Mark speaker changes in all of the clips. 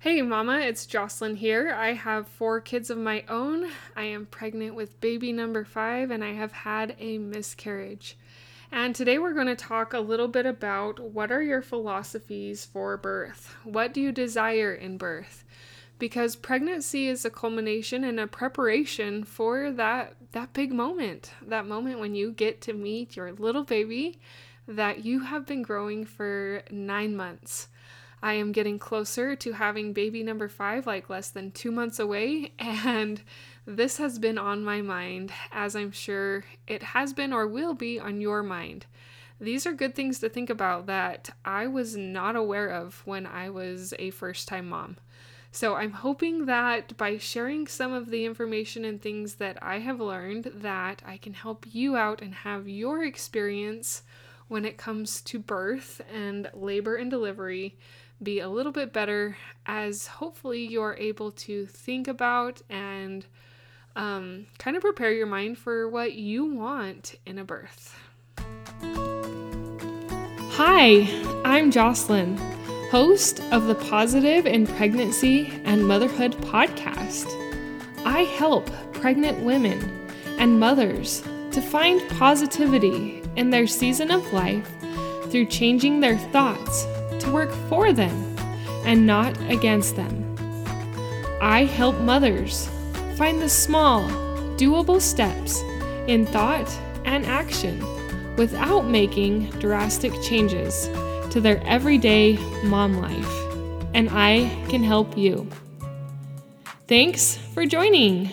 Speaker 1: Hey mama, it's Jocelyn here. I have 4 kids of my own. I am pregnant with baby number 5 and I have had a miscarriage. And today we're going to talk a little bit about what are your philosophies for birth? What do you desire in birth? Because pregnancy is a culmination and a preparation for that big moment. That moment when you get to meet your little baby that you have been growing for 9 months. I am getting closer to having baby number 5, like less than 2 months away, and this has been on my mind, as I'm sure it has been or will be on your mind. These are good things to think about that I was not aware of when I was a first-time mom. So I'm hoping that by sharing some of the information and things that I have learned, that I can help you out and have your experience when it comes to birth and labor and delivery be a little bit better, as hopefully you're able to think about and kind of prepare your mind for what you want in a birth. Hi, I'm Jocelyn, host of the Positive in Pregnancy and Motherhood podcast. I help pregnant women and mothers to find positivity in their season of life through changing their thoughts to work for them and not against them. I help mothers find the small, doable steps in thought and action without making drastic changes to their everyday mom life, and I can help you. Thanks for joining.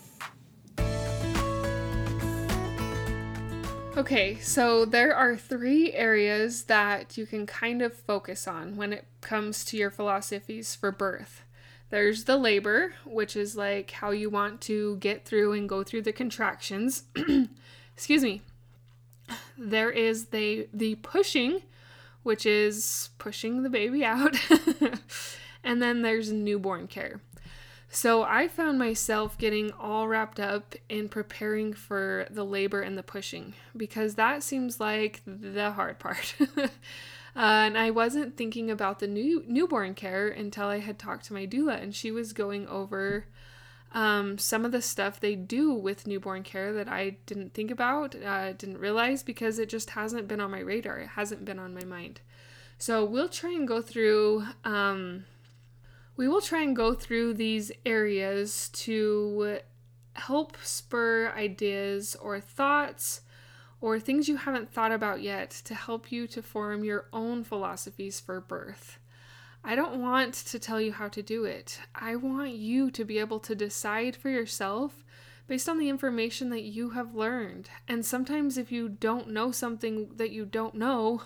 Speaker 1: Okay, so there are 3 areas that you can kind of focus on when it comes to your philosophies for birth. There's the labor, which is like how you want to get through and go through the contractions. Excuse me. There is the pushing, which is pushing the baby out. And then there's newborn care. So I found myself getting all wrapped up in preparing for the labor and the pushing, because that seems like the hard part. And I wasn't thinking about the newborn care until I had talked to my doula, and she was going over some of the stuff they do with newborn care that I didn't think about, didn't realize, because it just hasn't been on my radar. It hasn't been on my mind. So we'll try and go through these areas to help spur ideas or thoughts or things you haven't thought about yet to help you to form your own philosophies for birth. I don't want to tell you how to do it. I want you to be able to decide for yourself based on the information that you have learned. And sometimes if you don't know something that you don't know,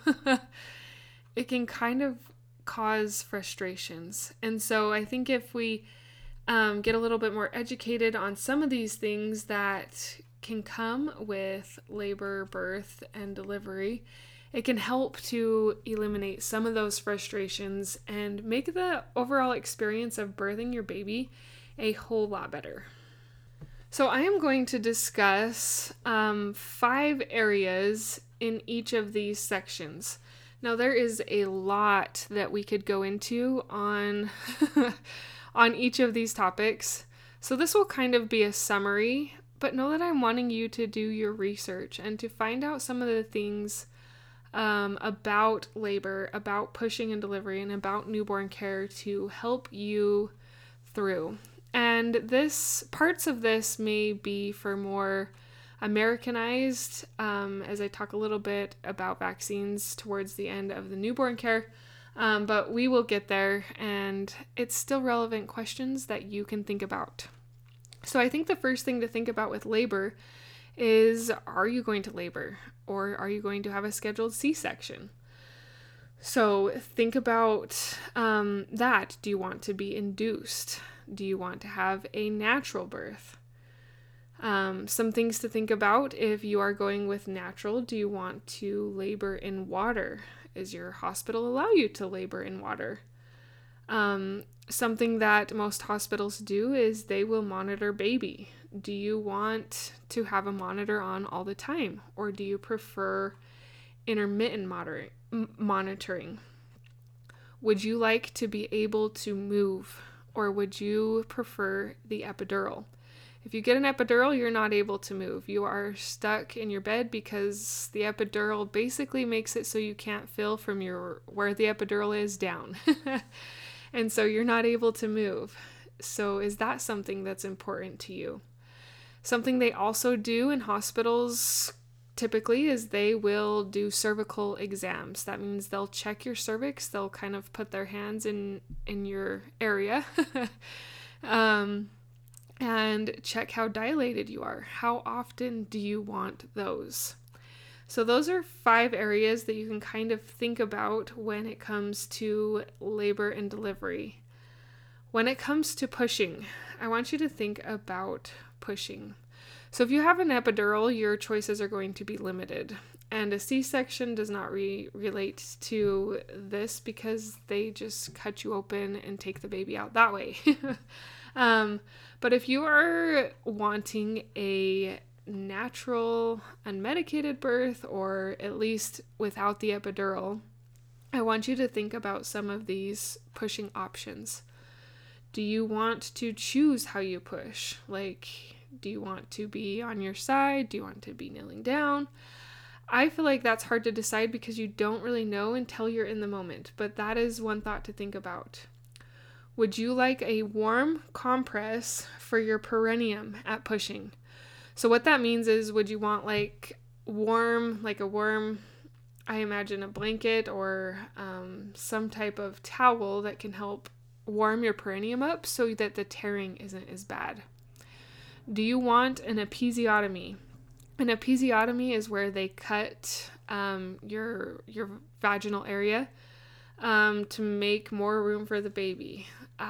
Speaker 1: it can kind of cause frustrations. And so I think if we get a little bit more educated on some of these things that can come with labor, birth, and delivery, it can help to eliminate some of those frustrations and make the overall experience of birthing your baby a whole lot better. So I am going to discuss 5 areas in each of these sections. Now, there is a lot that we could go into on on each of these topics. So this will kind of be a summary, but know that I'm wanting you to do your research and to find out some of the things about labor, about pushing and delivery, and about newborn care to help you through. And parts of this may be for more Americanized, as I talk a little bit about vaccines towards the end of the newborn care, but we will get there, and it's still relevant questions that you can think about. So I think the first thing to think about with labor is, are you going to labor, or are you going to have a scheduled C-section? So think about that. Do you want to be induced? Do you want to have a natural birth? Some things to think about if you are going with natural. Do you want to labor in water? Does your hospital allow you to labor in water? Something that most hospitals do is they will monitor baby. Do you want to have a monitor on all the time, or do you prefer intermittent monitoring? Would you like to be able to move, or would you prefer the epidural? If you get an epidural, you're not able to move. You are stuck in your bed because the epidural basically makes it so you can't feel from where the epidural is down. And so you're not able to move. So is that something that's important to you? Something they also do in hospitals typically is they will do cervical exams. That means they'll check your cervix. They'll kind of put their hands in your area. And check how dilated you are. How often do you want those? So those are 5 areas that you can kind of think about when it comes to labor and delivery. When it comes to pushing, I want you to think about pushing. So if you have an epidural, your choices are going to be limited. And a C-section does not relate to this because they just cut you open and take the baby out that way. But if you are wanting a natural, unmedicated birth, or at least without the epidural, I want you to think about some of these pushing options. Do you want to choose how you push? Like, do you want to be on your side? Do you want to be kneeling down? I feel like that's hard to decide because you don't really know until you're in the moment, but that is one thought to think about. Would you like a warm compress for your perineum at pushing? So what that means is, would you want like a warm, I imagine a blanket or some type of towel that can help warm your perineum up so that the tearing isn't as bad? Do you want an episiotomy? An episiotomy is where they cut your vaginal area to make more room for the baby.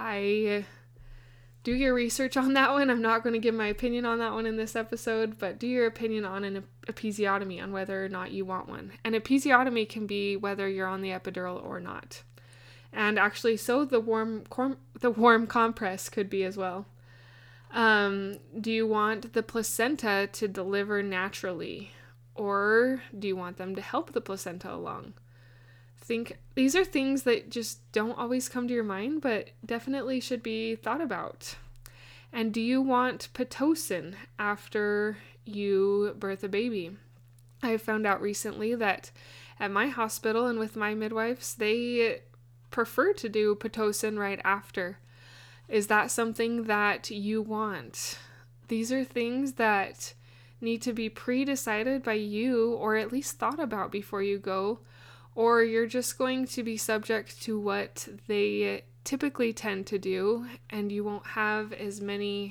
Speaker 1: Do your research on that one. I'm not going to give my opinion on that one in this episode, but do your opinion on an episiotomy, on whether or not you want one. An episiotomy can be whether you're on the epidural or not. And actually, so the warm compress could be as well. Do you want the placenta to deliver naturally, or do you want them to help the placenta along? These are things that just don't always come to your mind, but definitely should be thought about. And do you want Pitocin after you birth a baby? I found out recently that at my hospital and with my midwives, they prefer to do Pitocin right after. Is that something that you want? These are things that need to be pre-decided by you, or at least thought about before you go, or you're just going to be subject to what they typically tend to do, and you won't have as many,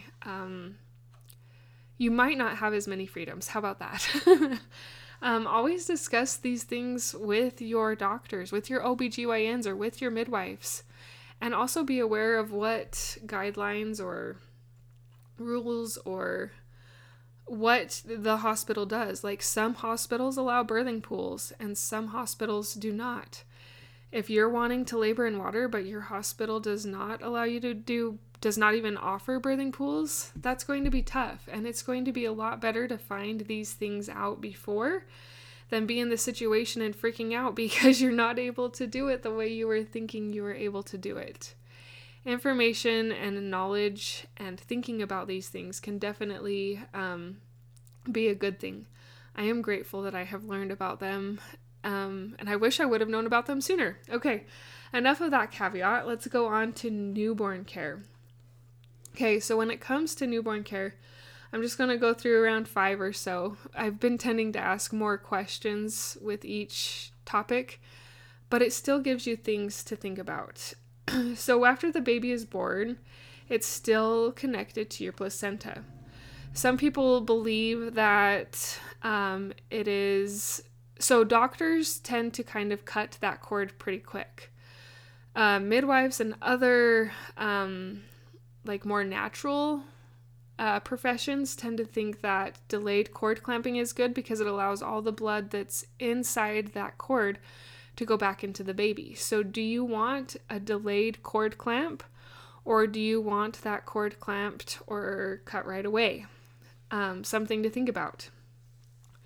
Speaker 1: you might not have as many freedoms. How about that? Always discuss these things with your doctors, with your OBGYNs, or with your midwives. And also be aware of what guidelines or rules or what the hospital does. Like, some hospitals allow birthing pools and some hospitals do not. If you're wanting to labor in water, but your hospital does not allow you to does not even offer birthing pools, that's going to be tough. And it's going to be a lot better to find these things out before than be in the situation and freaking out because you're not able to do it the way you were thinking you were able to do it. Information and knowledge and thinking about these things can definitely be a good thing. I am grateful that I have learned about them, and I wish I would have known about them sooner. Okay, enough of that caveat. Let's go on to newborn care. Okay, so when it comes to newborn care, I'm just going to go through around 5 or so. I've been tending to ask more questions with each topic, but it still gives you things to think about. So after the baby is born, it's still connected to your placenta. Some people believe that it is... So doctors tend to kind of cut that cord pretty quick. Midwives and other more natural professions tend to think that delayed cord clamping is good because it allows all the blood that's inside that cord to go back into the baby. So do you want a delayed cord clamp, or do you want that cord clamped or cut right away? Something to think about.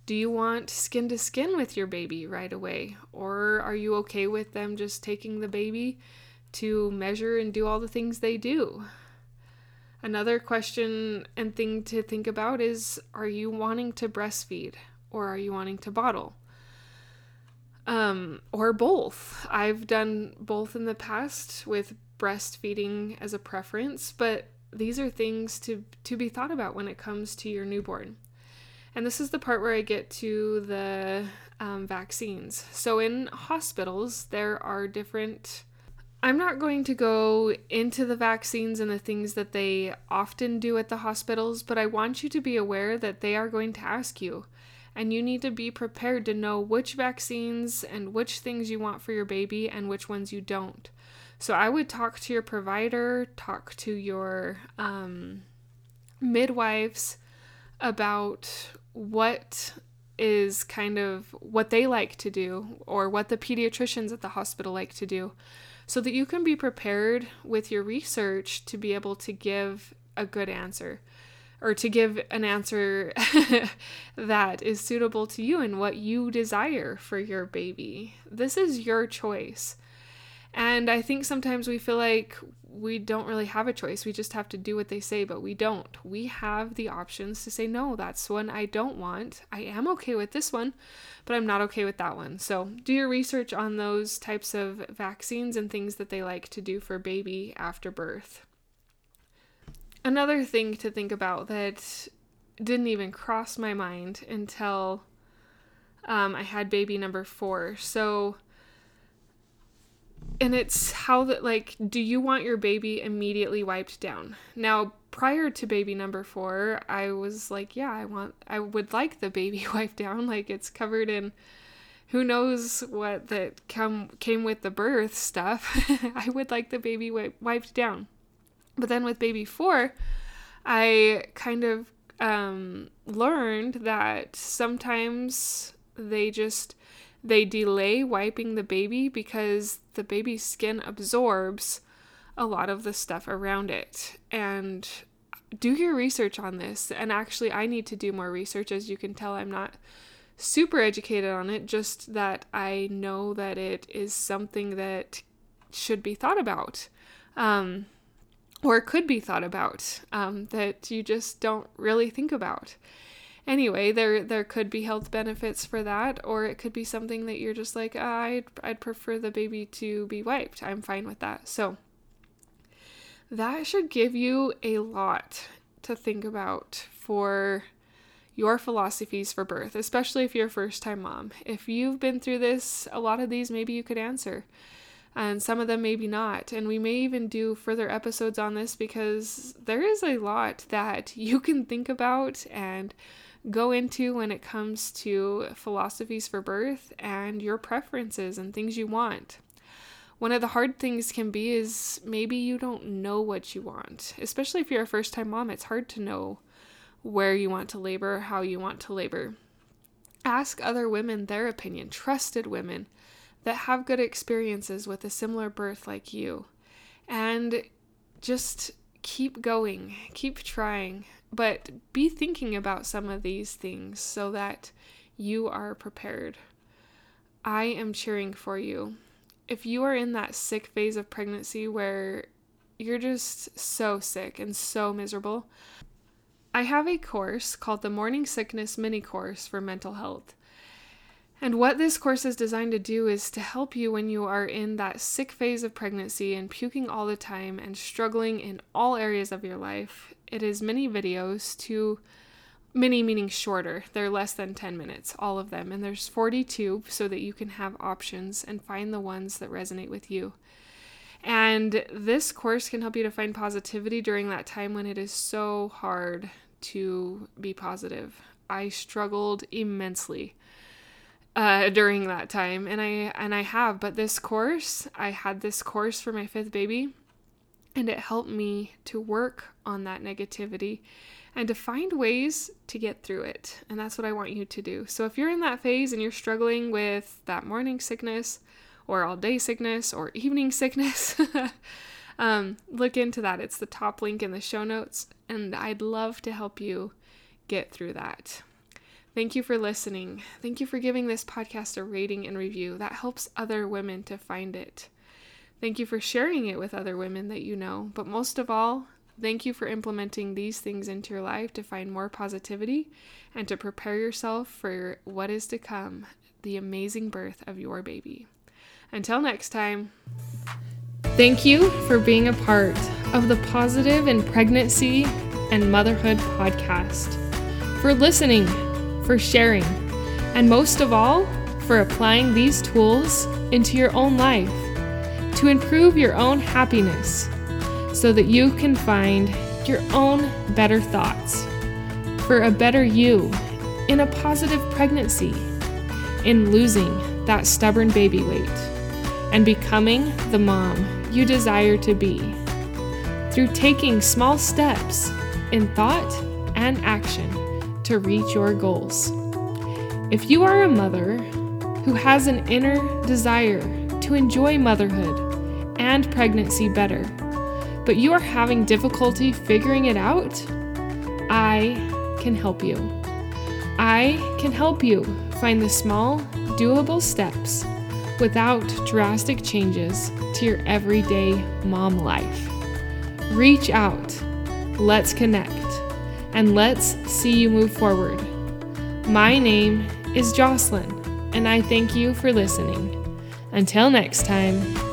Speaker 1: Do you want skin to skin with your baby right away? Or are you okay with them just taking the baby to measure and do all the things they do? Another question and thing to think about is, are you wanting to breastfeed or are you wanting to bottle? Or both. I've done both in the past with breastfeeding as a preference, but these are things to be thought about when it comes to your newborn. And this is the part where I get to the vaccines. So in hospitals, there are different... I'm not going to go into the vaccines and the things that they often do at the hospitals, but I want you to be aware that they are going to ask you. And you need to be prepared to know which vaccines and which things you want for your baby and which ones you don't. So I would talk to your provider, talk to your midwives about what is kind of what they like to do or what the pediatricians at the hospital like to do, so that you can be prepared with your research to be able to give a good answer, or to give an answer that is suitable to you and what you desire for your baby. This is your choice. And I think sometimes we feel like we don't really have a choice. We just have to do what they say, but we don't. We have the options to say, no, that's one I don't want. I am okay with this one, but I'm not okay with that one. So do your research on those types of vaccines and things that they like to do for baby after birth. Another thing to think about that didn't even cross my mind until I had baby number 4. And it's how that, like, do you want your baby immediately wiped down? Now, prior to baby number 4, I was like, yeah, I would like the baby wiped down. Like, it's covered in who knows what that came with the birth stuff. I would like the baby wiped down. But then with baby 4, I kind of learned that sometimes they delay wiping the baby because the baby's skin absorbs a lot of the stuff around it. And do your research on this. And actually, I need to do more research. As you can tell, I'm not super educated on it, just that I know that it is something that should be thought about. Or could be thought about, that you just don't really think about. Anyway, there could be health benefits for that, or it could be something that you're just like, I'd prefer the baby to be wiped. I'm fine with that. So that should give you a lot to think about for your philosophies for birth, especially if you're a first-time mom. If you've been through this, a lot of these maybe you could answer. And some of them maybe not. And we may even do further episodes on this because there is a lot that you can think about and go into when it comes to philosophies for birth and your preferences and things you want. One of the hard things can be is maybe you don't know what you want. Especially if you're a first-time mom, it's hard to know where you want to labor, how you want to labor. Ask other women their opinion, trusted women that have good experiences with a similar birth like you. And just keep going, keep trying, but be thinking about some of these things so that you are prepared. I am cheering for you. If you are in that sick phase of pregnancy where you're just so sick and so miserable, I have a course called the Morning Sickness Mini Course for Mental Health. And what this course is designed to do is to help you when you are in that sick phase of pregnancy and puking all the time and struggling in all areas of your life. It is mini videos, mini meaning shorter. They're less than 10 minutes, all of them. And there's 42 so that you can have options and find the ones that resonate with you. And this course can help you to find positivity during that time when it is so hard to be positive. I struggled immensely during that time, and I have, but I had this course for my 5th baby, and it helped me to work on that negativity and to find ways to get through it. And that's what I want you to do. So if you're in that phase and you're struggling with that morning sickness or all day sickness or evening sickness, look into that. It's the top link in the show notes, and I'd love to help you get through that. Thank you for listening. Thank you for giving this podcast a rating and review. That helps other women to find it. Thank you for sharing it with other women that you know. But most of all, thank you for implementing these things into your life to find more positivity and to prepare yourself for what is to come, the amazing birth of your baby. Until next time. Thank you for being a part of the Positive in Pregnancy and Motherhood podcast, for listening, for sharing, and most of all, for applying these tools into your own life to improve your own happiness so that you can find your own better thoughts for a better you in a positive pregnancy, in losing that stubborn baby weight, and becoming the mom you desire to be through taking small steps in thought and action to reach your goals. If you are a mother who has an inner desire to enjoy motherhood and pregnancy better, but you are having difficulty figuring it out, I can help you. I can help you find the small, doable steps without drastic changes to your everyday mom life. Reach out, let's connect, and let's see you move forward. My name is Jocelyn, and I thank you for listening. Until next time.